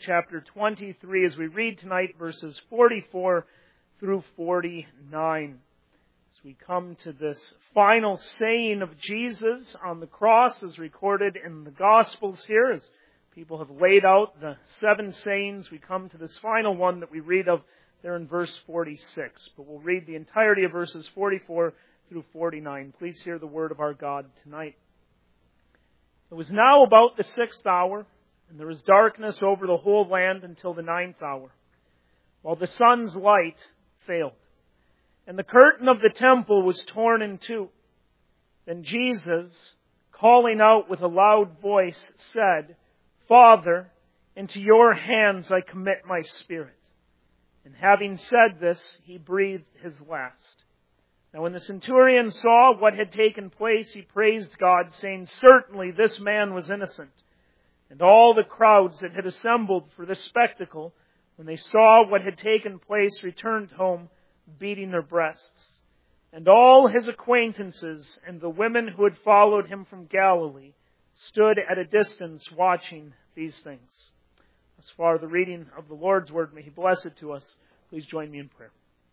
chapter 23, as we read tonight verses 44 through 49. As we come to this final saying of Jesus on the cross, as recorded in the Gospels here, as people have laid out the 7 sayings, we come to this final one that we read of there in verse 46. But we'll read the entirety of verses 44 through 49. Please hear the word of our God tonight. It was now about the 6th hour, and there was darkness over the whole land until the 9th hour, while the sun's light failed, and the curtain of the temple was torn in two. Then Jesus, calling out with a loud voice, said, "Father, into your hands I commit my spirit." And having said this, he breathed his last. Now when the centurion saw what had taken place, he praised God, saying, "Certainly this man was innocent." And all the crowds that had assembled for this spectacle, when they saw what had taken place, returned home, beating their breasts. And all his acquaintances and the women who had followed him from Galilee stood at a distance watching these things. As far the reading of the Lord's Word, may He bless it to us. Please join me in prayer.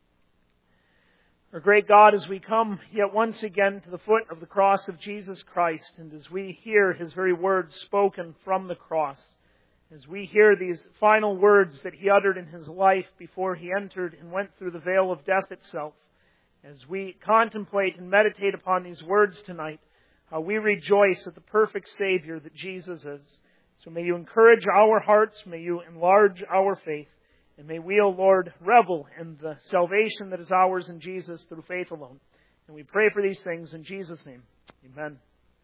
Our great God, as we come yet once again to the foot of the cross of Jesus Christ, and as we hear His very words spoken from the cross, as we hear these final words that He uttered in His life before He entered and went through the veil of death itself, as we contemplate and meditate upon these words tonight, how we rejoice at the perfect Savior that Jesus is. So may You encourage our hearts, may You enlarge our faith, and may we, O Lord, revel in the salvation that is ours in Jesus through faith alone. And we pray for these things in Jesus' name. Amen.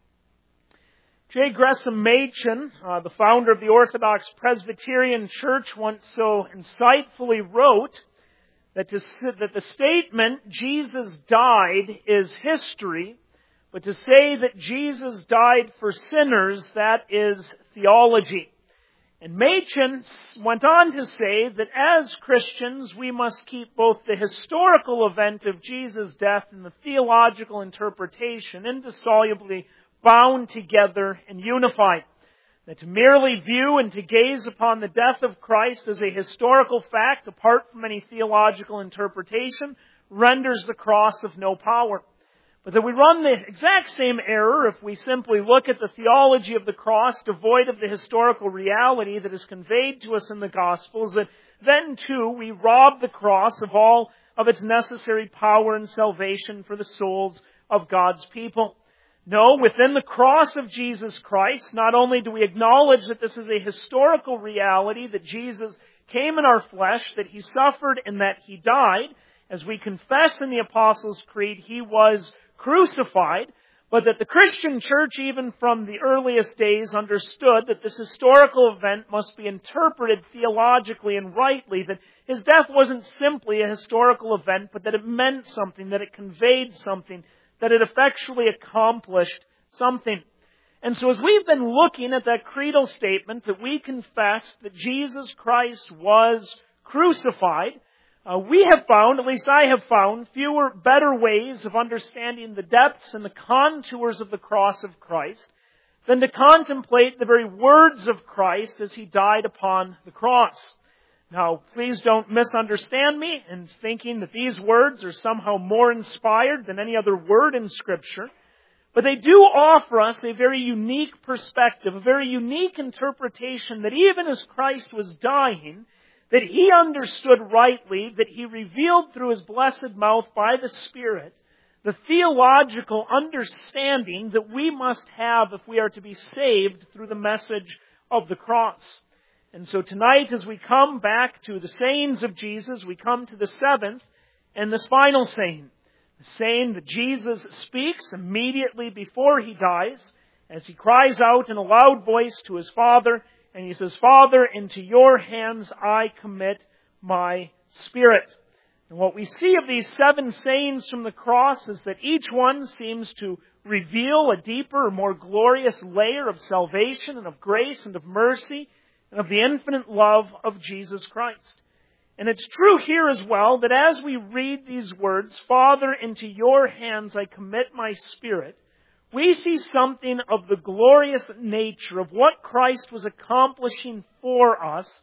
J. Gresham Machen, the founder of the Orthodox Presbyterian Church, once so insightfully wrote that the statement, "Jesus died," is history, but to say that Jesus died for sinners, that is theology. And Machen went on to say that as Christians, we must keep both the historical event of Jesus' death and the theological interpretation indissolubly bound together and unified. That to merely view and to gaze upon the death of Christ as a historical fact, apart from any theological interpretation, renders the cross of no power. But that we run the exact same error if we simply look at the theology of the cross devoid of the historical reality that is conveyed to us in the Gospels, that then too we rob the cross of all of its necessary power and salvation for the souls of God's people. No, within the cross of Jesus Christ, not only do we acknowledge that this is a historical reality, that Jesus came in our flesh, that He suffered and that He died, as we confess in the Apostles' Creed, He was crucified, but that the Christian church, even from the earliest days, understood that this historical event must be interpreted theologically and rightly, that His death wasn't simply a historical event, but that it meant something, that it conveyed something, that it effectually accomplished something. And so as we've been looking at that creedal statement that we confess that Jesus Christ was crucified, we have found, at least I have found, fewer better ways of understanding the depths and the contours of the cross of Christ than to contemplate the very words of Christ as He died upon the cross. Now, please don't misunderstand me in thinking that these words are somehow more inspired than any other word in Scripture, but they do offer us a very unique perspective, a very unique interpretation that even as Christ was dying, that He understood rightly, that He revealed through His blessed mouth by the Spirit, the theological understanding that we must have if we are to be saved through the message of the cross. And so tonight, as we come back to the sayings of Jesus, we come to the 7th and this final saying. The saying that Jesus speaks immediately before He dies, as He cries out in a loud voice to His Father, and He says, "Father, into your hands I commit my spirit." And what we see of these 7 sayings from the cross is that each one seems to reveal a deeper, more glorious layer of salvation and of grace and of mercy and of the infinite love of Jesus Christ. And it's true here as well that as we read these words, "Father, into your hands I commit my spirit," we see something of the glorious nature of what Christ was accomplishing for us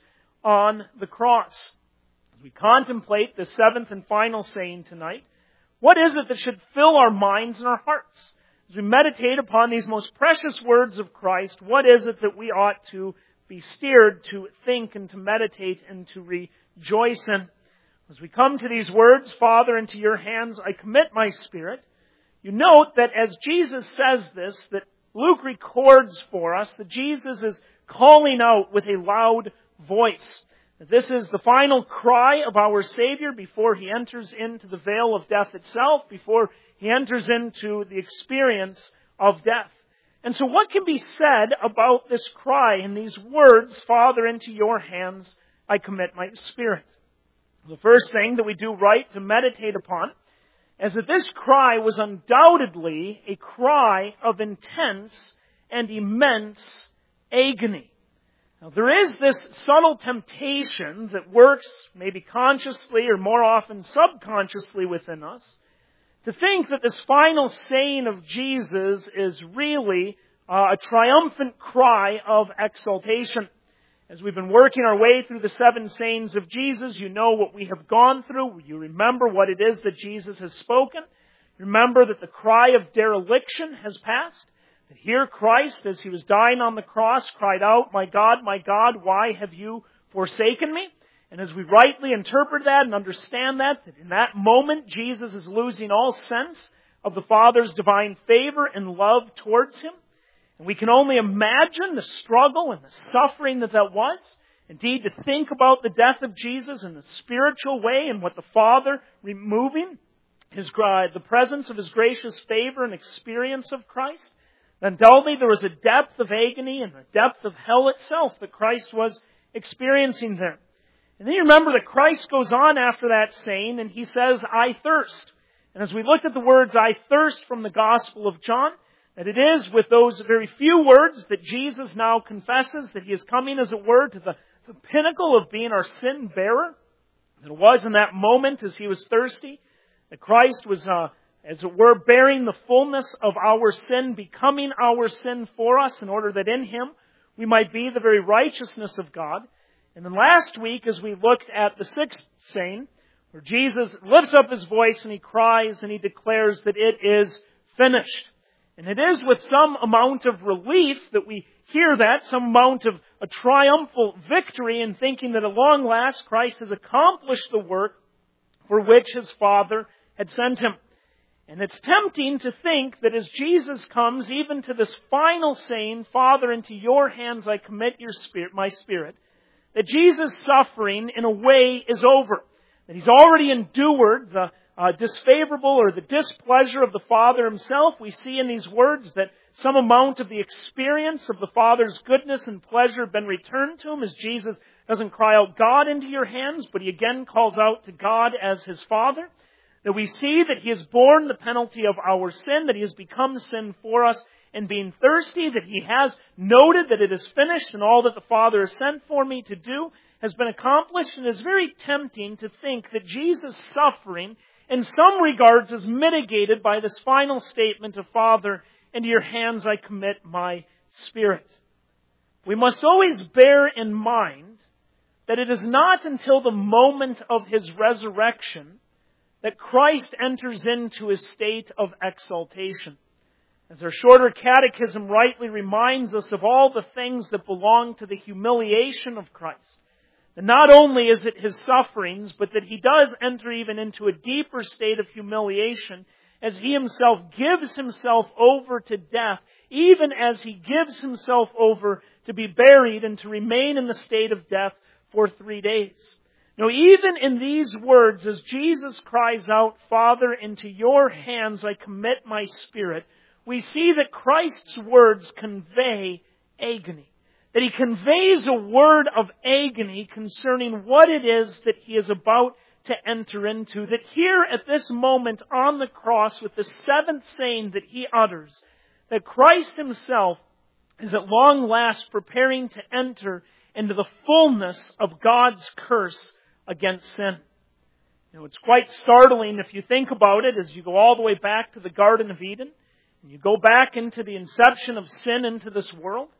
on the cross. As we contemplate the seventh and final saying tonight, what is it that should fill our minds and our hearts? As we meditate upon these most precious words of Christ, what is it that we ought to be steered to think and to meditate and to rejoice in? As we come to these words, Father, into your hands I commit my spirit, you note that as Jesus says this, that Luke records for us that Jesus is calling out with a loud voice. This is the final cry of our Savior before He enters into the veil of death itself, before He enters into the experience of death. And so what can be said about this cry in these words, Father, into your hands I commit my spirit? The first thing that we do right to meditate upon is that this cry was undoubtedly a cry of intense and immense agony. Now, there is this subtle temptation that works maybe consciously or more often subconsciously within us to think that this final saying of Jesus is really a triumphant cry of exultation. As we've been working our way through the seven sayings of Jesus, you know what we have gone through. You remember what it is that Jesus has spoken. Remember that the cry of dereliction has passed. That here Christ, as He was dying on the cross, cried out, my God, why have you forsaken me? And as we rightly interpret that and understand that in that moment Jesus is losing all sense of the Father's divine favor and love towards Him. And we can only imagine the struggle and the suffering that was. Indeed, to think about the death of Jesus in the spiritual way and what the Father removing the presence of His gracious favor and experience of Christ. Undoubtedly, there was a depth of agony and a depth of hell itself that Christ was experiencing there. And then you remember that Christ goes on after that saying, and He says, I thirst. And as we look at the words, I thirst from the Gospel of John, that it is with those very few words that Jesus now confesses that He is coming, as it were, to the pinnacle of being our sin bearer. That it was in that moment as He was thirsty, that Christ was, as it were, bearing the fullness of our sin, becoming our sin for us, in order that in Him we might be the very righteousness of God. And then last week, as we looked at the sixth saying, where Jesus lifts up His voice and He cries and He declares that it is finished. And it is with some amount of relief that we hear that, some amount of a triumphal victory in thinking that at long last Christ has accomplished the work for which His Father had sent Him. And it's tempting to think that as Jesus comes even to this final saying, Father, into your hands I commit my spirit, that Jesus' suffering in a way is over. That He's already endured the disfavorable or the displeasure of the Father Himself. We see in these words that some amount of the experience of the Father's goodness and pleasure have been returned to Him, as Jesus doesn't cry out, God, into your hands, but He again calls out to God as His Father. That we see that He has borne the penalty of our sin, that He has become sin for us, and being thirsty, that He has noted that it is finished and all that the Father has sent for me to do has been accomplished. And it's very tempting to think that Jesus' suffering in some regards is mitigated by this final statement of Father, into your hands I commit my spirit. We must always bear in mind that it is not until the moment of His resurrection that Christ enters into His state of exaltation. As our shorter catechism rightly reminds us of all the things that belong to the humiliation of Christ. And not only is it His sufferings, but that He does enter even into a deeper state of humiliation as He Himself gives Himself over to death, even as He gives Himself over to be buried and to remain in the state of death for 3 days. Now, even in these words, as Jesus cries out, Father, into your hands I commit my spirit, we see that Christ's words convey agony. That He conveys a word of agony concerning what it is that He is about to enter into. That here at this moment on the cross, with the seventh saying that He utters, that Christ Himself is at long last preparing to enter into the fullness of God's curse against sin. You know, it's quite startling if you think about it as you go all the way back to the Garden of Eden and you go back into the inception of sin into this world.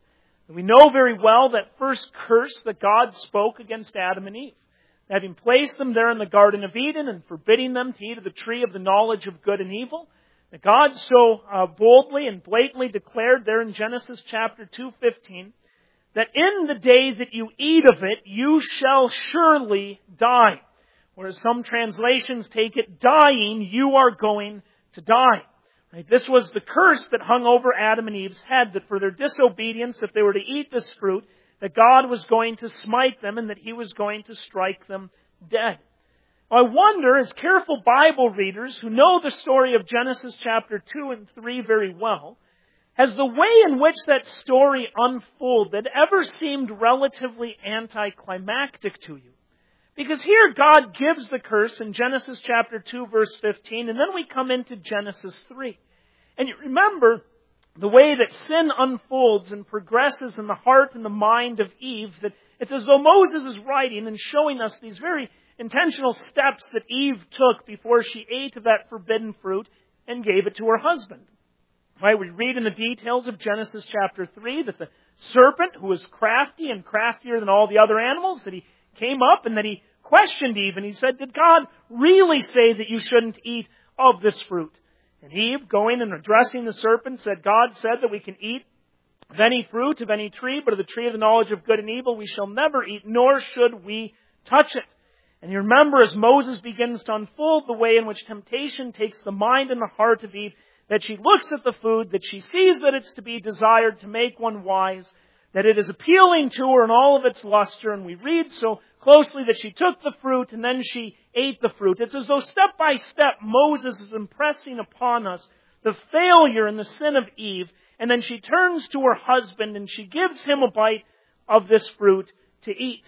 We know very well that first curse that God spoke against Adam and Eve, having placed them there in the Garden of Eden and forbidding them to eat of the tree of the knowledge of good and evil, that God so boldly and blatantly declared there in Genesis chapter 2:15, that in the day that you eat of it, you shall surely die. Whereas some translations take it, dying, you are going to die. Right? This was the curse that hung over Adam and Eve's head, that for their disobedience, if they were to eat this fruit, that God was going to smite them and that He was going to strike them dead. I wonder, as careful Bible readers who know the story of Genesis chapter 2 and 3 very well, has the way in which that story unfolded ever seemed relatively anticlimactic to you? Because here God gives the curse in Genesis chapter 2 verse 15, and then we come into Genesis 3. And you remember the way that sin unfolds and progresses in the heart and the mind of Eve, that it's as though Moses is writing and showing us these very intentional steps that Eve took before she ate of that forbidden fruit and gave it to her husband. Right? We read in the details of Genesis chapter 3 that the serpent, who was crafty and craftier than all the other animals, that he came up and that he questioned Eve and he said, "Did God really say that you shouldn't eat of this fruit?" And Eve, going and addressing the serpent, said, "God said that we can eat of any fruit of any tree, but of the tree of the knowledge of good and evil we shall never eat, nor should we touch it." And you remember as Moses begins to unfold the way in which temptation takes the mind and the heart of Eve, that she looks at the food, that she sees that it's to be desired to make one wise, that it is appealing to her in all of its luster, and we read so closely that she took the fruit and then she ate the fruit. It's as though step by step Moses is impressing upon us the failure and the sin of Eve, and then she turns to her husband and she gives him a bite of this fruit to eat.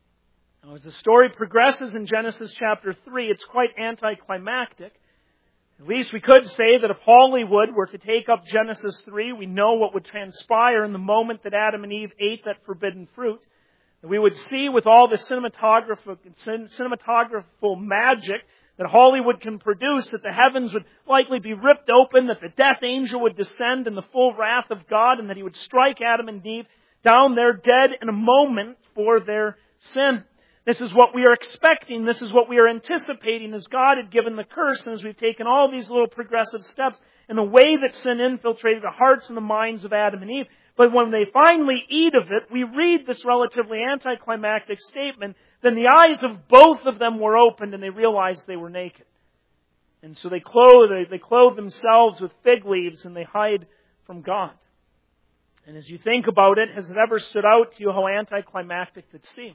Now, as the story progresses in Genesis chapter 3, it's quite anticlimactic. At least we could say that if Hollywood were to take up Genesis 3, we know what would transpire in the moment that Adam and Eve ate that forbidden fruit. And we would see with all the cinematographical magic that Hollywood can produce, that the heavens would likely be ripped open, that the death angel would descend in the full wrath of God, and that He would strike Adam and Eve down there dead in a moment for their sin. This is what we are expecting. This is what we are anticipating as God had given the curse, and as we've taken all these little progressive steps in the way that sin infiltrated the hearts and the minds of Adam and Eve. But when they finally eat of it, we read this relatively anticlimactic statement, then the eyes of both of them were opened and they realized they were naked. And so they clothe themselves with fig leaves and they hide from God. And as you think about it, has it ever stood out to you how anticlimactic it seems?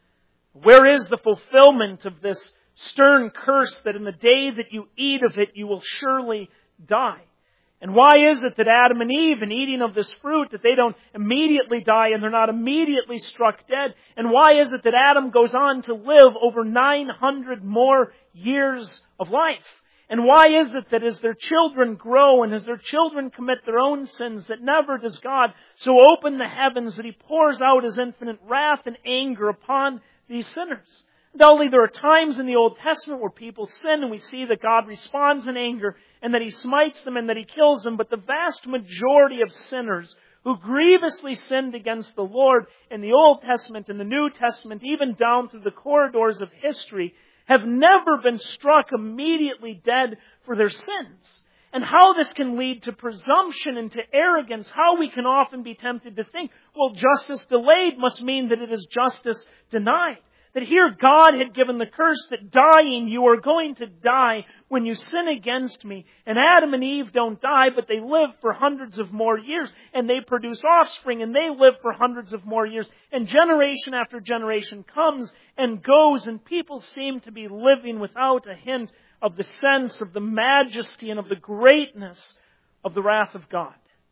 Where is the fulfillment of this stern curse that in the day that you eat of it, you will surely die? And why is it that Adam and Eve, in eating of this fruit, that they don't immediately die and they're not immediately struck dead? And why is it that Adam goes on to live over 900 more years of life? And why is it that as their children grow and as their children commit their own sins, that never does God so open the heavens that He pours out His infinite wrath and anger upon these sinners? Undoubtedly, there are times in the Old Testament where people sin and we see that God responds in anger and that He smites them and that He kills them. But the vast majority of sinners who grievously sinned against the Lord in the Old Testament and the New Testament, even down through the corridors of history, have never been struck immediately dead for their sins. And how this can lead to presumption and to arrogance, how we can often be tempted to think, well, justice delayed must mean that it is justice denied. That here God had given the curse that dying, you are going to die when you sin against me. And Adam and Eve don't die, but they live for hundreds of more years. And they produce offspring and they live for hundreds of more years. And generation after generation comes and goes, and people seem to be living without a hint of the sense of the majesty and of the greatness of the wrath of God.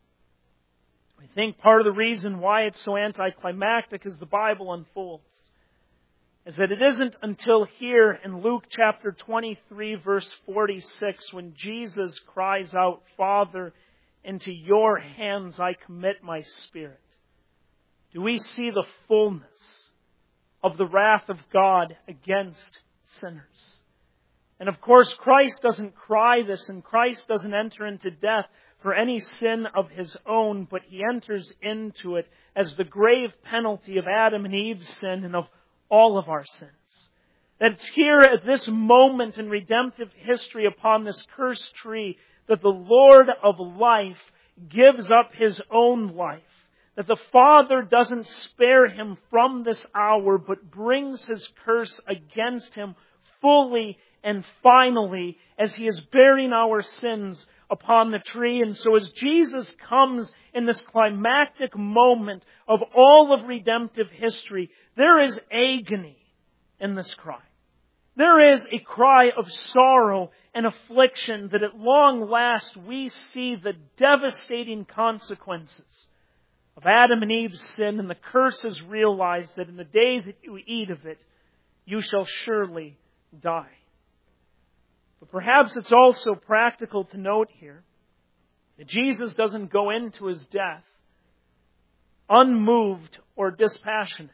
I think part of the reason why it's so anticlimactic as the Bible unfolds is that it isn't until here in Luke chapter 23 verse 46 when Jesus cries out, "Father, into your hands I commit my spirit," do we see the fullness of the wrath of God against sinners. And of course, Christ doesn't cry this and Christ doesn't enter into death for any sin of His own, but He enters into it as the grave penalty of Adam and Eve's sin and of all of our sins. That it's here at this moment in redemptive history upon this cursed tree that the Lord of life gives up His own life. That the Father doesn't spare Him from this hour, but brings His curse against Him fully and finally as He is bearing our sins upon the tree. And so as Jesus comes in this climactic moment of all of redemptive history, there is agony in this cry. There is a cry of sorrow and affliction that at long last we see the devastating consequences of Adam and Eve's sin, and the curse is realized that in the day that you eat of it, you shall surely die. But perhaps it's also practical to note here that Jesus doesn't go into His death unmoved or dispassionate.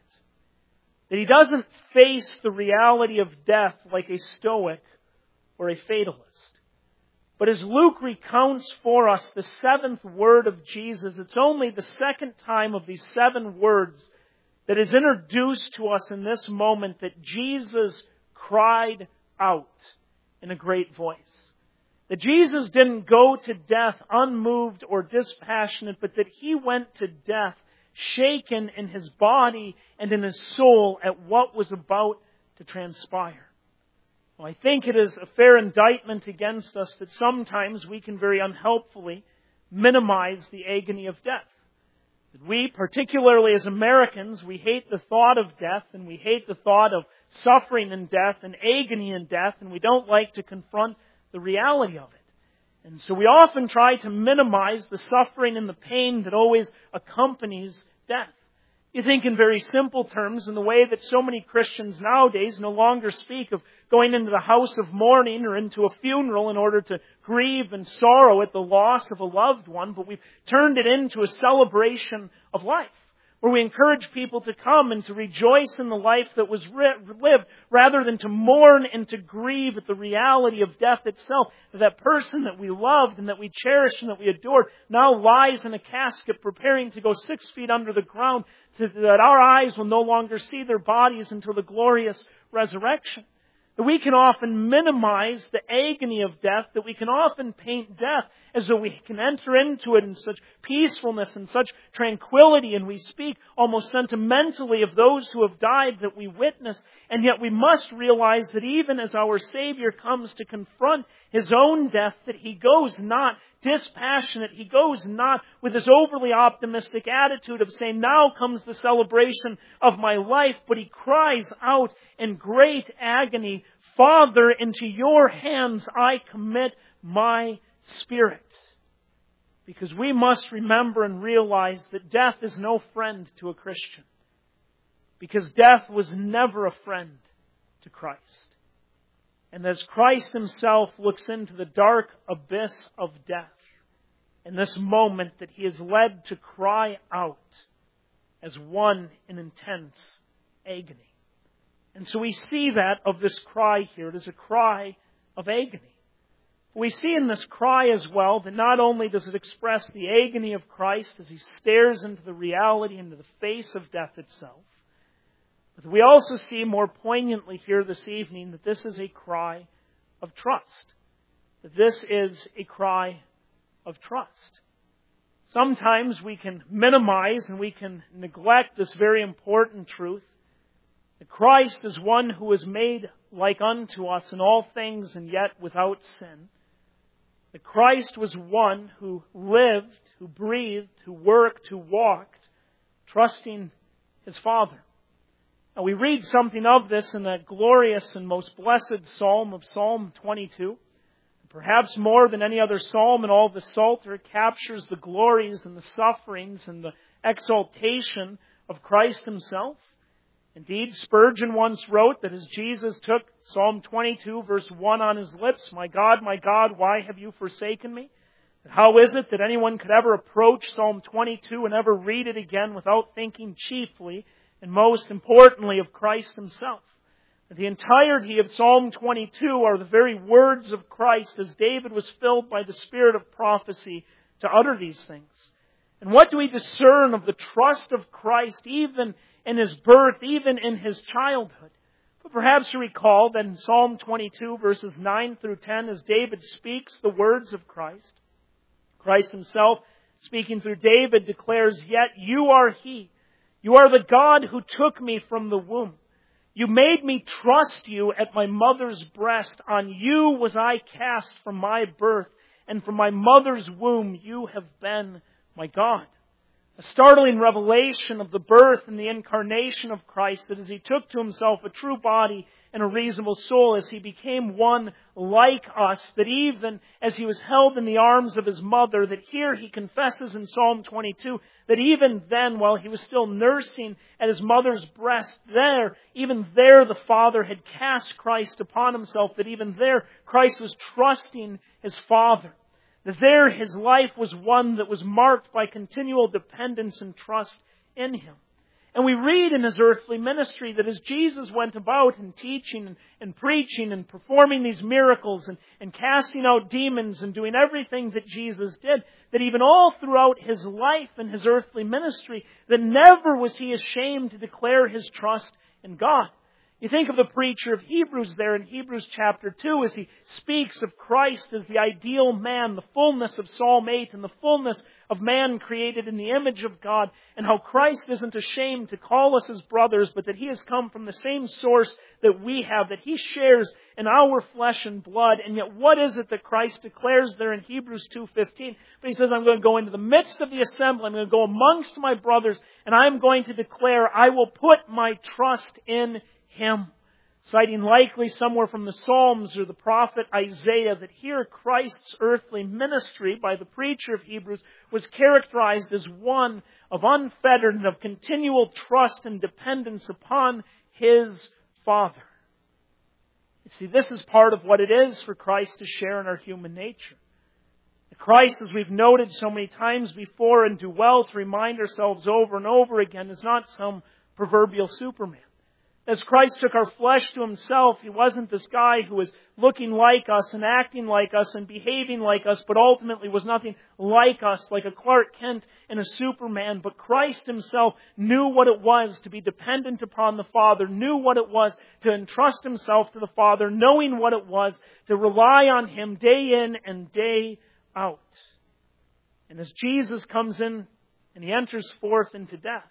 That He doesn't face the reality of death like a stoic or a fatalist. But as Luke recounts for us the seventh word of Jesus, it's only the second time of these 7 words that is introduced to us in this moment that Jesus cried out in a great voice. That Jesus didn't go to death unmoved or dispassionate, but that He went to death shaken in His body and in His soul at what was about to transpire. Well, I think it is a fair indictment against us that sometimes we can very unhelpfully minimize the agony of death. That we, particularly as Americans, we hate the thought of death, and we hate the thought of suffering in death and agony in death, and we don't like to confront the reality of it. And so we often try to minimize the suffering and the pain that always accompanies death. You think in very simple terms, in the way that so many Christians nowadays no longer speak of going into the house of mourning or into a funeral in order to grieve and sorrow at the loss of a loved one, but we've turned it into a celebration of life, where we encourage people to come and to rejoice in the life that was lived, rather than to mourn and to grieve at the reality of death itself. That person that we loved and that we cherished and that we adored now lies in a casket preparing to go 6 feet under the ground, so that our eyes will no longer see their bodies until the glorious resurrection. That we can often minimize the agony of death, that we can often paint death as though we can enter into it in such peacefulness and such tranquility, and we speak almost sentimentally of those who have died that we witness, and yet we must realize that even as our Savior comes to confront His own death, that He goes not dispassionate, He goes not with this overly optimistic attitude of saying, now comes the celebration of my life, but He cries out in great agony, Father, into your hands I commit my spirit. Because we must remember and realize that death is no friend to a Christian. Because death was never a friend to Christ. And as Christ Himself looks into the dark abyss of death, in this moment that He is led to cry out as one in intense agony. And so we see that of this cry here. It is a cry of agony. We see in this cry as well that not only does it express the agony of Christ as He stares into the reality, into the face of death itself, but we also see more poignantly here this evening that this is a cry of trust. That this is a cry of trust. Sometimes we can minimize and we can neglect this very important truth, that Christ is one who is made like unto us in all things and yet without sin. That Christ was one who lived, who breathed, who worked, who walked, trusting His Father. Now we read something of this in that glorious and most blessed psalm of Psalm 22. Perhaps more than any other psalm in all the Psalter, it captures the glories and the sufferings and the exaltation of Christ Himself. Indeed, Spurgeon once wrote that as Jesus took Psalm 22 verse 1 on his lips, my God, why have you forsaken me? How is it that anyone could ever approach Psalm 22 and ever read it again without thinking chiefly and most importantly of Christ Himself? The entirety of Psalm 22 are the very words of Christ as David was filled by the spirit of prophecy to utter these things? And what do we discern of the trust of Christ even in His birth, even in His childhood? But perhaps you recall that in Psalm 22, verses 9 through 10, as David speaks the words of Christ, Christ Himself, speaking through David, declares, "Yet you are He. You are the God who took me from the womb. You made me trust you at my mother's breast. On you was I cast from my birth, and from my mother's womb you have been my God." A startling revelation of the birth and the incarnation of Christ, that as He took to Himself a true body and a reasonable soul, as He became one like us, that even as He was held in the arms of His mother, that here He confesses in Psalm 22, that even then, while He was still nursing at His mother's breast, even there the Father had cast Christ upon Himself, that even there Christ was trusting His Father. That there His life was one that was marked by continual dependence and trust in Him. And we read in His earthly ministry that as Jesus went about and teaching and preaching and performing these miracles and casting out demons and doing everything that Jesus did, that even all throughout His life and His earthly ministry, that never was He ashamed to declare His trust in God. You think of the preacher of Hebrews there in Hebrews chapter 2 as he speaks of Christ as the ideal man, the fullness of Psalm 8 and the fullness of man created in the image of God, and how Christ isn't ashamed to call us His brothers, but that He has come from the same source that we have, that He shares in our flesh and blood. And yet what is it that Christ declares there in Hebrews 2:15? But He says, "I'm going to go into the midst of the assembly, I'm going to go amongst my brothers, and I'm going to declare, I will put my trust in Him." Citing likely somewhere from the Psalms or the prophet Isaiah, that here Christ's earthly ministry by the preacher of Hebrews was characterized as one of unfettered and of continual trust and dependence upon His Father. You see, this is part of what it is for Christ to share in our human nature. Christ, as we've noted so many times before and do well to remind ourselves over and over again, is not some proverbial Superman. As Christ took our flesh to Himself, He wasn't this guy who was looking like us and acting like us and behaving like us, but ultimately was nothing like us, like a Clark Kent and a Superman. But Christ Himself knew what it was to be dependent upon the Father, knew what it was to entrust Himself to the Father, knowing what it was to rely on Him day in and day out. And as Jesus comes in and He enters forth into death,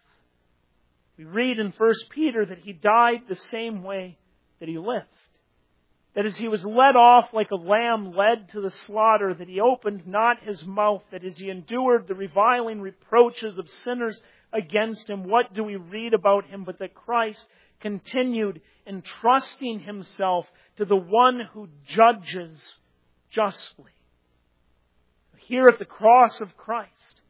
we read in 1 Peter that He died the same way that He lived. That as He was led off like a lamb led to the slaughter, that He opened not His mouth, that as He endured the reviling reproaches of sinners against Him, what do we read about Him but that Christ continued entrusting Himself to the one who judges justly. Here at the cross of Christ,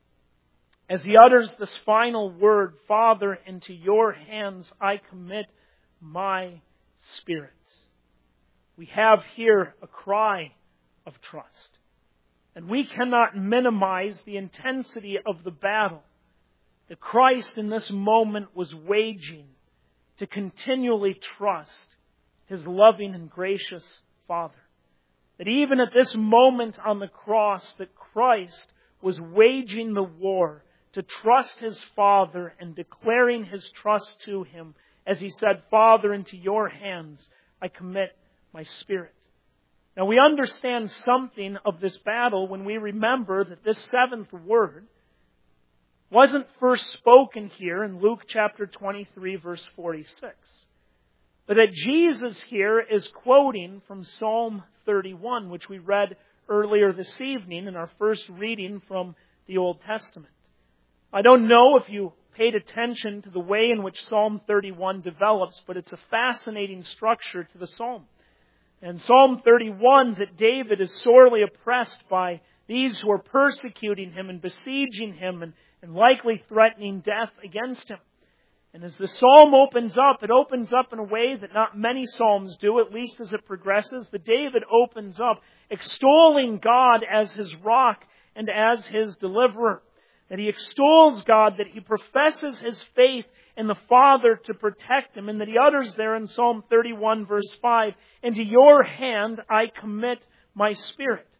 as He utters this final word, "Father, into your hands I commit my spirit," we have here a cry of trust. And we cannot minimize the intensity of the battle that Christ in this moment was waging to continually trust His loving and gracious Father. That even at this moment on the cross, that Christ was waging the war to trust His Father and declaring His trust to Him as He said, "Father, into your hands I commit my spirit." Now we understand something of this battle when we remember that this seventh word wasn't first spoken here in Luke chapter 23, verse 46. But that Jesus here is quoting from Psalm 31, which we read earlier this evening in our first reading from the Old Testament. I don't know if you paid attention to the way in which Psalm 31 develops, but it's a fascinating structure to the psalm. And Psalm 31, that David is sorely oppressed by these who are persecuting him and besieging him and likely threatening death against him. And as the psalm opens up, it opens up in a way that not many psalms do, at least as it progresses. But David opens up extolling God as his rock and as his deliverer. That he extols God, that he professes his faith in the Father to protect him, and that he utters there in Psalm 31 verse 5, "Into your hand I commit my spirit."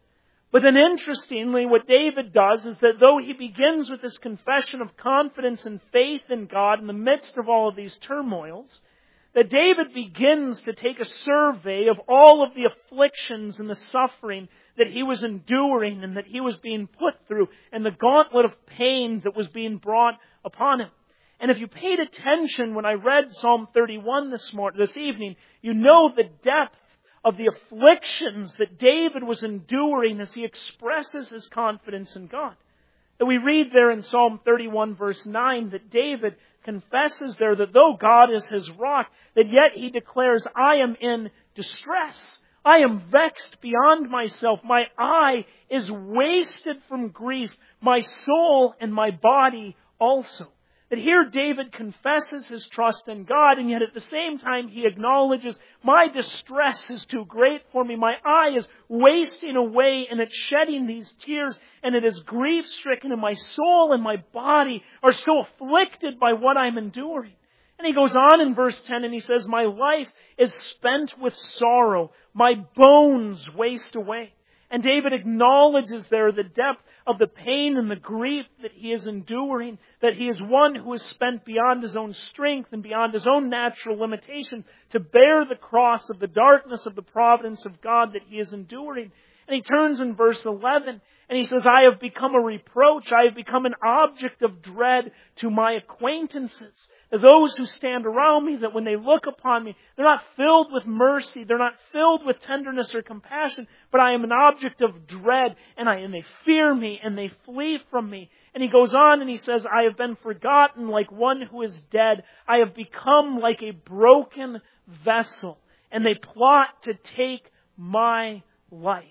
But then interestingly, what David does is that though he begins with this confession of confidence and faith in God in the midst of all of these turmoils, that David begins to take a survey of all of the afflictions and the suffering that he was enduring and that he was being put through, and the gauntlet of pain that was being brought upon him. And if you paid attention when I read Psalm 31 this evening, you know the depth of the afflictions that David was enduring as he expresses his confidence in God. That we read there in Psalm 31 verse 9 that David confesses there that though God is his rock, that yet he declares, I am in distress. I am vexed beyond myself. My eye is wasted from grief, my soul and my body also. That here David confesses his trust in God, and yet at the same time he acknowledges, my distress is too great for me. My eye is wasting away and it's shedding these tears, and it is grief-stricken, and my soul and my body are so afflicted by what I'm enduring. And he goes on in verse 10 and he says, my life is spent with sorrow. My bones waste away. And David acknowledges there the depth of the pain and the grief that he is enduring, that he is one who is spent beyond his own strength and beyond his own natural limitation to bear the cross of the darkness of the providence of God that he is enduring. And he turns in verse 11 and he says, I have become a reproach. I have become an object of dread to my acquaintances. Those who stand around me, that when they look upon me, they're not filled with mercy, they're not filled with tenderness or compassion, but I am an object of dread, and they fear me, and they flee from me. And he goes on and he says, I have been forgotten like one who is dead. I have become like a broken vessel, and they plot to take my life.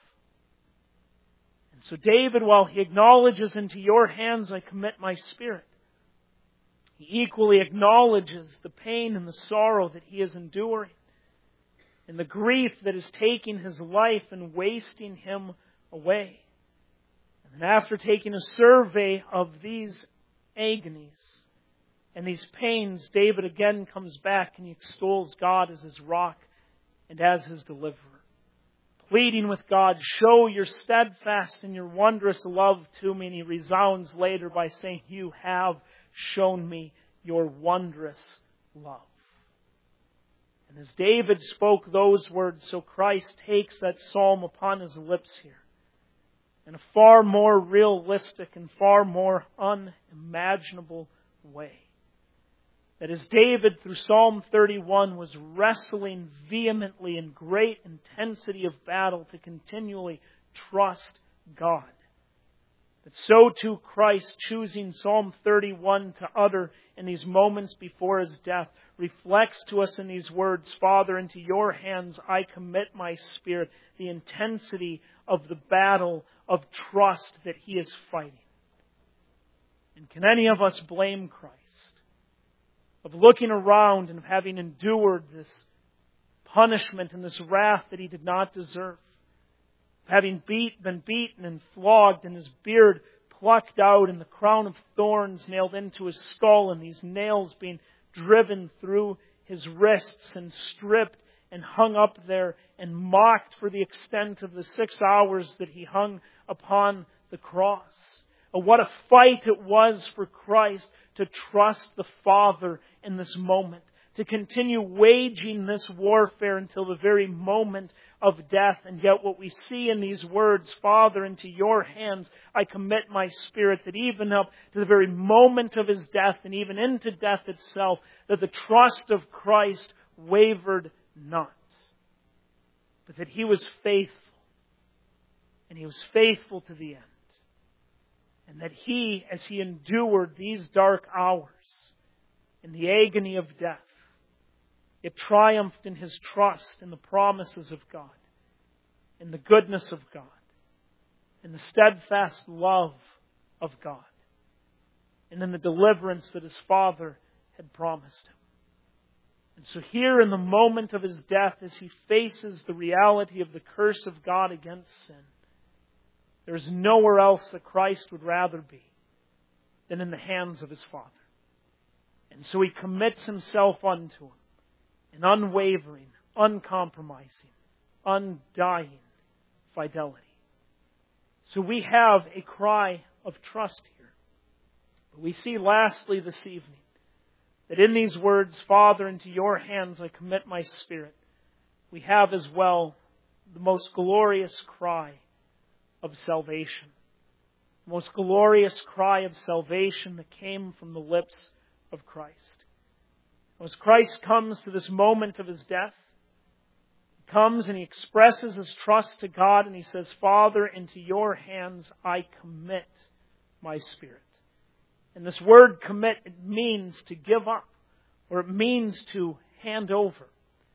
And so David, while he acknowledges, into your hands I commit my spirit, he equally acknowledges the pain and the sorrow that he is enduring and the grief that is taking his life and wasting him away. And then after taking a survey of these agonies and these pains, David again comes back and he extols God as his rock and as his deliverer, pleading with God, show your steadfast and your wondrous love to me. And he resounds later by saying, you have shown me your wondrous love. And as David spoke those words, so Christ takes that psalm upon his lips here in a far more realistic and far more unimaginable way. That as David through Psalm 31 was wrestling vehemently in great intensity of battle to continually trust God, that so too Christ, choosing Psalm 31 to utter in these moments before his death, reflects to us in these words, Father, into your hands I commit my spirit, the intensity of the battle of trust that he is fighting. And can any of us blame Christ of looking around and of having endured this punishment and this wrath that he did not deserve? Having been beaten and flogged, and his beard plucked out, and the crown of thorns nailed into his skull, and these nails being driven through his wrists and stripped and hung up there and mocked for the extent of the 6 hours that he hung upon the cross. Oh, what a fight it was for Christ to trust the Father in this moment, to continue waging this warfare until the very moment of death. And yet what we see in these words, Father, into your hands I commit my spirit, that even up to the very moment of his death and even into death itself, that the trust of Christ wavered not, but that he was faithful, and he was faithful to the end. And that he, as he endured these dark hours in the agony of death, it triumphed in his trust in the promises of God, in the goodness of God, in the steadfast love of God, and in the deliverance that his Father had promised him. And so here in the moment of his death, as he faces the reality of the curse of God against sin, there is nowhere else that Christ would rather be than in the hands of his Father. And so he commits himself unto him in unwavering, uncompromising, undying fidelity. So we have a cry of trust here. But we see lastly this evening that in these words, Father, into your hands I commit my spirit, we have as well the most glorious cry of salvation. The most glorious cry of salvation that came from the lips of Christ. As Christ comes to this moment of his death, he comes and he expresses his trust to God and he says, Father, into your hands I commit my spirit. And this word commit, it means to give up, or it means to hand over.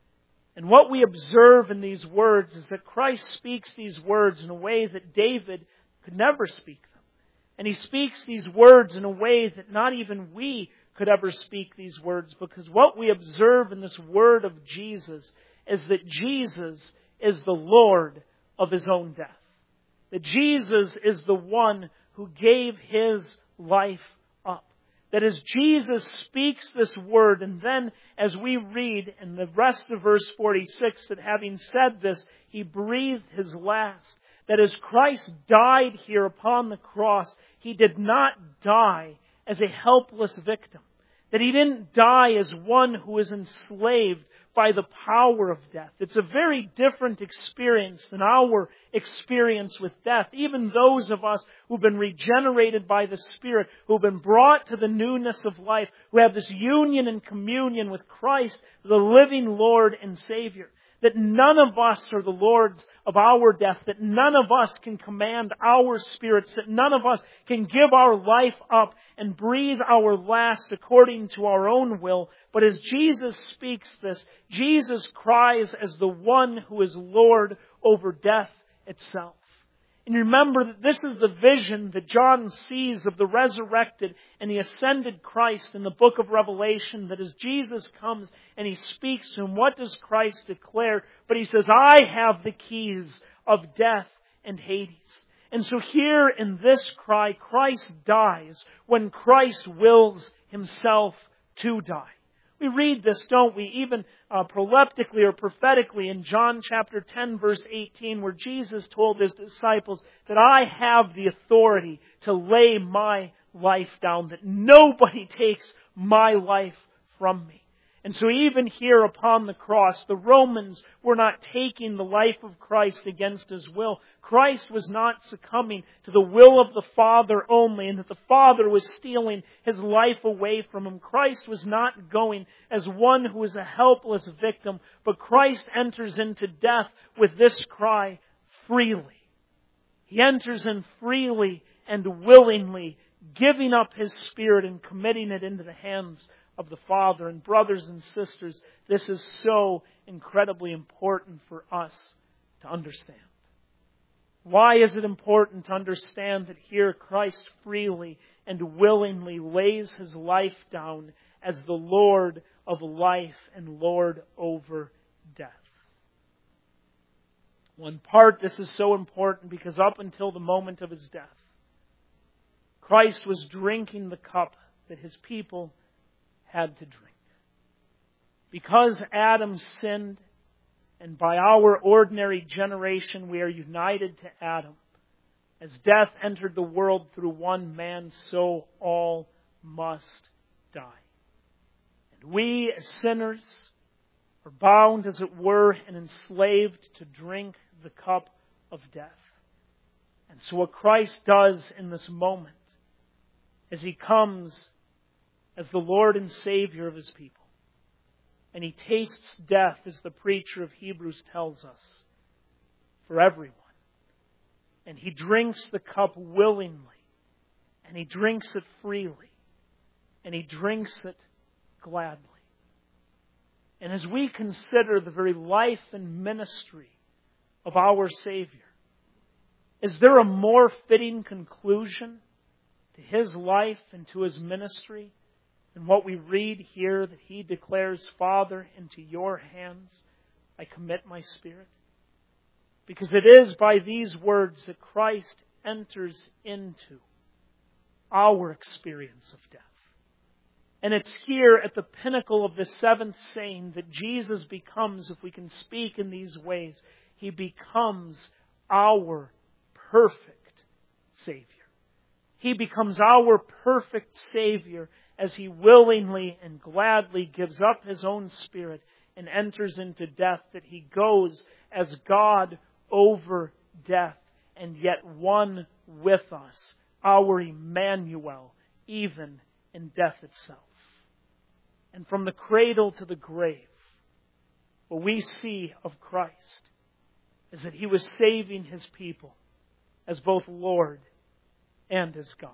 And what we observe in these words is that Christ speaks these words in a way that David could never speak them. And he speaks these words in a way that not even we could ever speak these words, because what we observe in this word of Jesus is that Jesus is the Lord of his own death. That Jesus is the one who gave his life up. That as Jesus speaks this word, and then as we read in the rest of verse 46, that having said this, he breathed his last. That as Christ died here upon the cross, he did not die as a helpless victim. That he didn't die as one who is enslaved by the power of death. It's a very different experience than our experience with death. Even those of us who've been regenerated by the Spirit, who've been brought to the newness of life, who have this union and communion with Christ, the living Lord and Savior. That none of us are the lords of our death, that none of us can command our spirits, that none of us can give our life up and breathe our last according to our own will. But as Jesus speaks this, Jesus cries as the one who is Lord over death itself. And remember that this is the vision that John sees of the resurrected and the ascended Christ in the book of Revelation, that as Jesus comes and he speaks to him, what does Christ declare? But he says, I have the keys of death and Hades. And so here in this cry, Christ dies when Christ wills himself to die. We read this, don't we, even proleptically or prophetically in John chapter 10, verse 18, where Jesus told his disciples that I have the authority to lay my life down, that nobody takes my life from me. And so even here upon the cross, the Romans were not taking the life of Christ against his will. Christ was not succumbing to the will of the Father only, and that the Father was stealing his life away from him. Christ was not going as one who is a helpless victim, but Christ enters into death with this cry, freely. He enters in freely and willingly, giving up his spirit and committing it into the hands of the Father. And brothers and sisters, this is so incredibly important for us to understand. Why is it important to understand that here Christ freely and willingly lays his life down as the Lord of life and Lord over death? One part, this is so important because up until the moment of his death, Christ was drinking the cup that his people had to drink. Because Adam sinned, and by our ordinary generation we are united to Adam. As death entered the world through one man, so all must die. And we as sinners are bound, as it were, and enslaved to drink the cup of death. And so what Christ does in this moment, as he comes as the Lord and Savior of his people, and he tastes death, as the preacher of Hebrews tells us, for everyone. And he drinks the cup willingly, and he drinks it freely, and he drinks it gladly. And as we consider the very life and ministry of our Savior, is there a more fitting conclusion to his life and to his ministry and what we read here, that he declares, Father, into your hands I commit my spirit? Because it is by these words that Christ enters into our experience of death. And it's here at the pinnacle of the seventh saying that Jesus becomes, if we can speak in these ways, he becomes our perfect Savior. He becomes our perfect Savior as He willingly and gladly gives up His own Spirit and enters into death, that He goes as God over death and yet one with us, our Emmanuel, even in death itself. And from the cradle to the grave, what we see of Christ is that He was saving His people as both Lord and as God.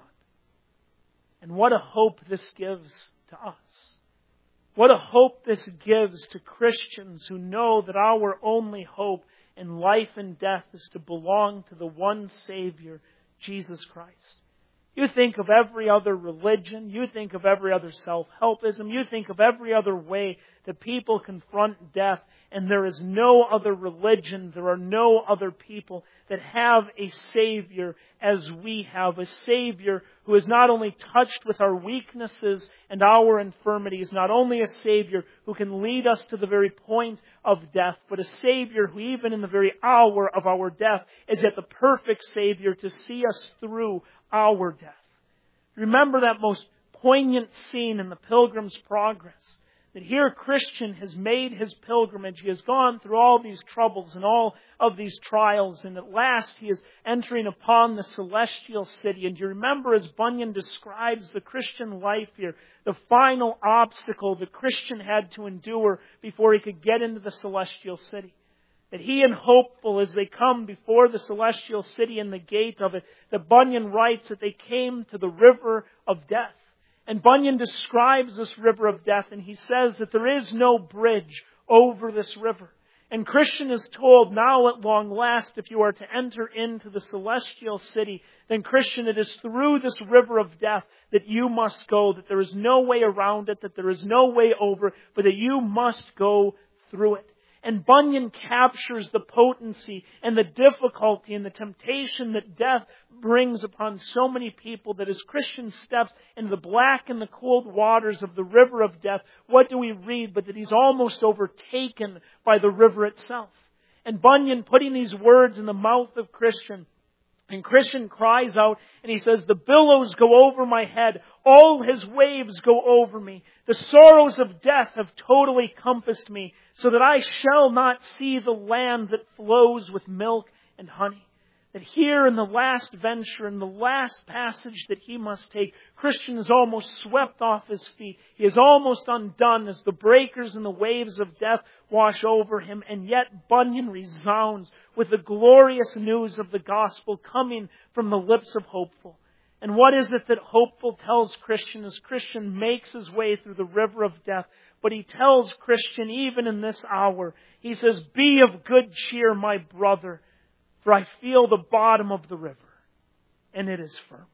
And what a hope this gives to us. What a hope this gives to Christians who know that our only hope in life and death is to belong to the one Savior, Jesus Christ. You think of every other religion, you think of every other self-helpism, you think of every other way that people confront death, and there is no other religion, there are no other people that have a Savior as we have. A Savior who is not only touched with our weaknesses and our infirmities, not only a Savior who can lead us to the very point of death, but a Savior who even in the very hour of our death is yet the perfect Savior to see us through our death. Remember that most poignant scene in the Pilgrim's Progress. That here Christian has made his pilgrimage. He has gone through all these troubles and all of these trials. And at last he is entering upon the celestial city. And you remember as Bunyan describes the Christian life here, the final obstacle that Christian had to endure before he could get into the celestial city. That he and Hopeful, as they come before the celestial city and the gate of it, that Bunyan writes that they came to the river of death. And Bunyan describes this river of death, and he says that there is no bridge over this river. And Christian is told, now at long last, if you are to enter into the celestial city, then Christian, it is through this river of death that you must go, that there is no way around it, that there is no way over, but that you must go through it. And Bunyan captures the potency and the difficulty and the temptation that death brings upon so many people, that as Christian steps into the black and the cold waters of the river of death, what do we read? But that he's almost overtaken by the river itself. And Bunyan, putting these words in the mouth of Christian, and Christian cries out and he says, the billows go over my head. All his waves go over me. The sorrows of death have totally compassed me, so that I shall not see the land that flows with milk and honey. That here in the last venture, in the last passage that he must take, Christian is almost swept off his feet. He is almost undone as the breakers and the waves of death wash over him. And yet Bunyan resounds with the glorious news of the gospel coming from the lips of Hopeful. And what is it that Hopeful tells Christian as Christian makes his way through the river of death? But he tells Christian, even in this hour, he says, be of good cheer, my brother, for I feel the bottom of the river, and it is firm.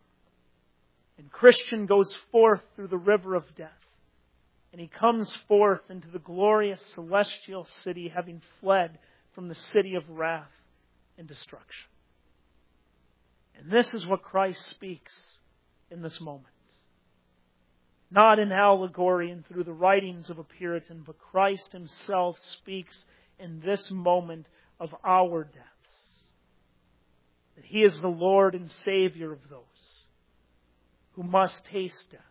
And Christian goes forth through the river of death, and he comes forth into the glorious celestial city, having fled from the city of wrath and destruction. And this is what Christ speaks in this moment. Not in allegory and through the writings of a Puritan, but Christ Himself speaks in this moment of our deaths. That He is the Lord and Savior of those who must taste death.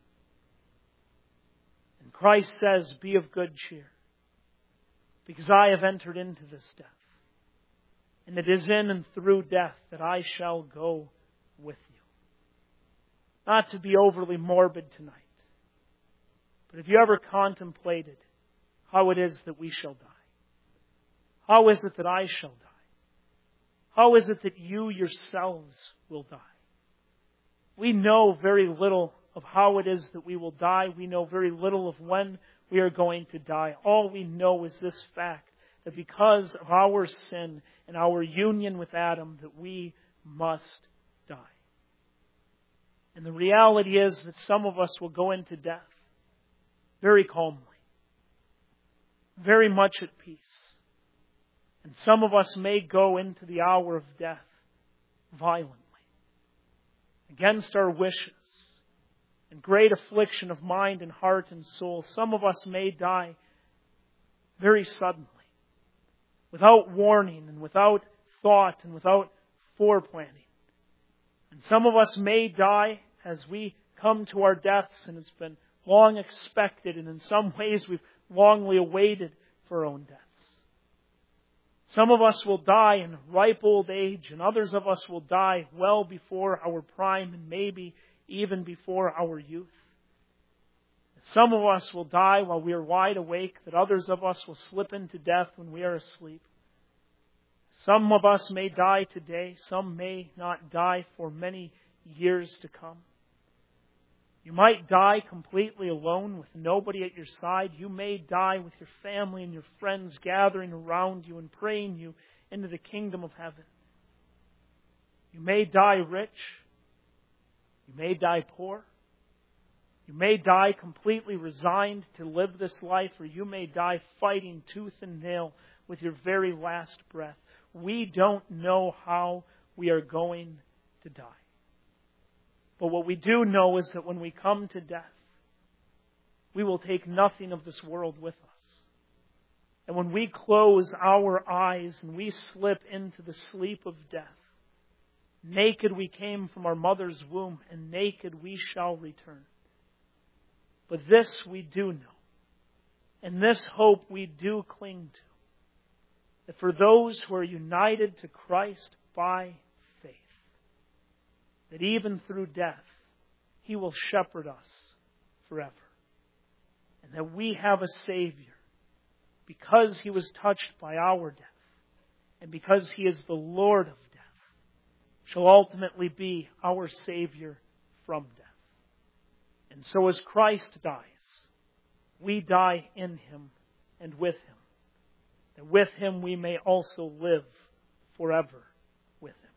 And Christ says, be of good cheer, because I have entered into this death. And it is in and through death that I shall go with you. Not to be overly morbid tonight, but have you ever contemplated how it is that we shall die? How is it that I shall die? How is it that you yourselves will die? We know very little of how it is that we will die. We know very little of when we are going to die. All we know is this fact, that because of our sin and our union with Adam, that we must die. And the reality is that some of us will go into death very calmly, very much at peace. And some of us may go into the hour of death violently, against our wishes, in great affliction of mind and heart and soul. Some of us may die very suddenly, without warning and without thought and without foreplanning. And some of us may die as we come to our deaths, and it's been long expected, and in some ways we've longly awaited for our own deaths. Some of us will die in ripe old age, and others of us will die well before our prime, and maybe even before our youth. Some of us will die while we are wide awake, that others of us will slip into death when we are asleep. Some of us may die today, some may not die for many years to come. You might die completely alone with nobody at your side. You may die with your family and your friends gathering around you and praying you into the kingdom of heaven. You may die rich. You may die poor. You may die completely resigned to live this life, or you may die fighting tooth and nail with your very last breath. We don't know how we are going to die. But what we do know is that when we come to death, we will take nothing of this world with us. And when we close our eyes and we slip into the sleep of death, naked we came from our mother's womb, and naked we shall return. But this we do know, and this hope we do cling to, that for those who are united to Christ by faith, that even through death, He will shepherd us forever. And that we have a Savior, because He was touched by our death, and because He is the Lord of death, shall ultimately be our Savior from death. And so as Christ dies, we die in Him and with Him, that with Him we may also live forever with Him.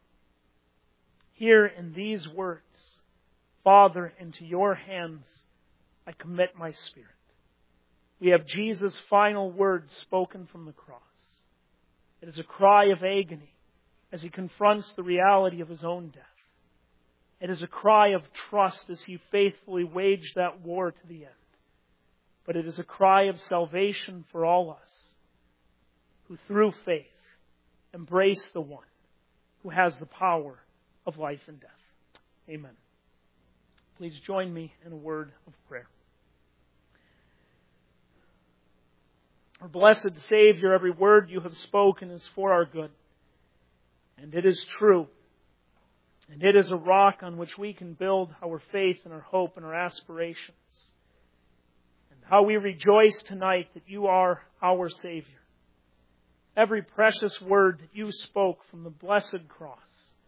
Here in these words, Father, into your hands I commit my spirit. We have Jesus' final words spoken from the cross. It is a cry of agony as He confronts the reality of His own death. It is a cry of trust as He faithfully waged that war to the end. But it is a cry of salvation for all us who through faith embrace the one who has the power of life and death. Amen. Please join me in a word of prayer. Our blessed Savior, every word you have spoken is for our good. And it is true. And it is a rock on which we can build our faith and our hope and our aspirations. And how we rejoice tonight that you are our Savior. Every precious word that you spoke from the blessed cross,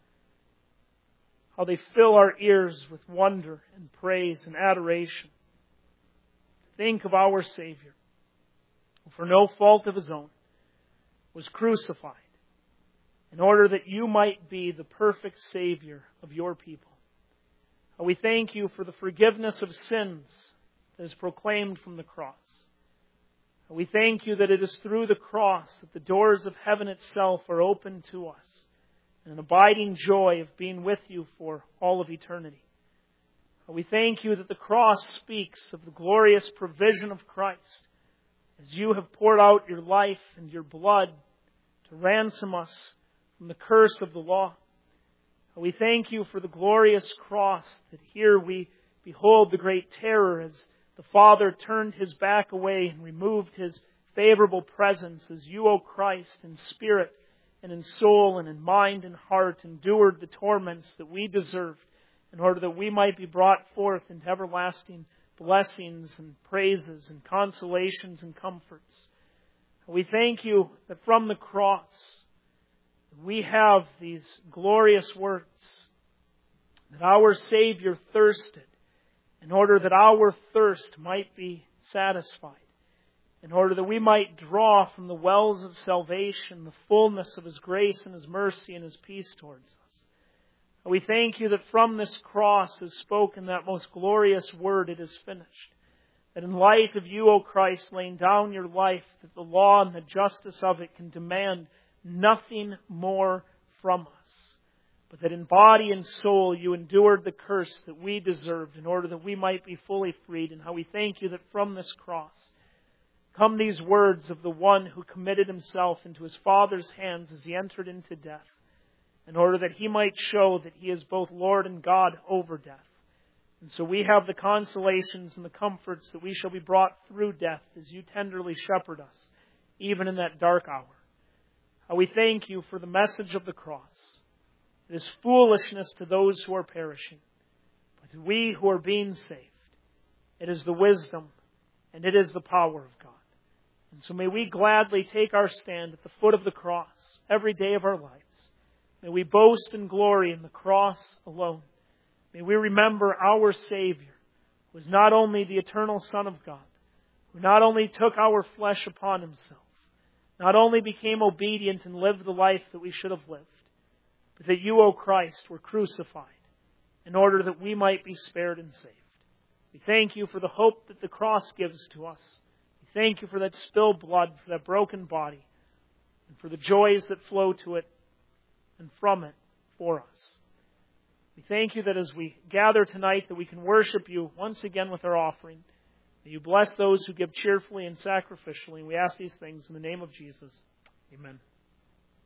how they fill our ears with wonder and praise and adoration. Think of our Savior, who for no fault of His own was crucified, in order that you might be the perfect Savior of your people. We thank you for the forgiveness of sins that is proclaimed from the cross. We thank you that it is through the cross that the doors of heaven itself are open to us, and an abiding joy of being with you for all of eternity. We thank you that the cross speaks of the glorious provision of Christ, as you have poured out your life and your blood to ransom us from the curse of the law. We thank you for the glorious cross, that here we behold the great terror as the Father turned His back away and removed His favorable presence, as you, O Christ, in spirit and in soul and in mind and heart, endured the torments that we deserved, in order that we might be brought forth into everlasting blessings and praises and consolations and comforts. We thank you that from the cross we have these glorious words, that our Savior thirsted in order that our thirst might be satisfied, in order that we might draw from the wells of salvation the fullness of His grace and His mercy and His peace towards us. We thank you that from this cross is spoken that most glorious word, it is finished. That in light of you, O Christ, laying down your life, that the law and the justice of it can demand nothing more from us, but that in body and soul you endured the curse that we deserved in order that we might be fully freed. And how we thank you that from this cross come these words of the one who committed Himself into His Father's hands as He entered into death, in order that He might show that He is both Lord and God over death. And so we have the consolations and the comforts that we shall be brought through death as You tenderly shepherd us, even in that dark hour. How we thank You for the message of the cross. It is foolishness to those who are perishing, but to we who are being saved, it is the wisdom and it is the power of God. And so may we gladly take our stand at the foot of the cross every day of our lives. May we boast and glory in the cross alone. May we remember our Savior was not only the eternal Son of God, who not only took our flesh upon Himself, not only became obedient and lived the life that we should have lived, but that You, O Christ, were crucified in order that we might be spared and saved. We thank You for the hope that the cross gives to us. We thank You for that spilled blood, for that broken body, and for the joys that flow to it and from it for us. We thank You that as we gather tonight that we can worship You once again with our offering. May You bless those who give cheerfully and sacrificially. We ask these things in the name of Jesus. Amen.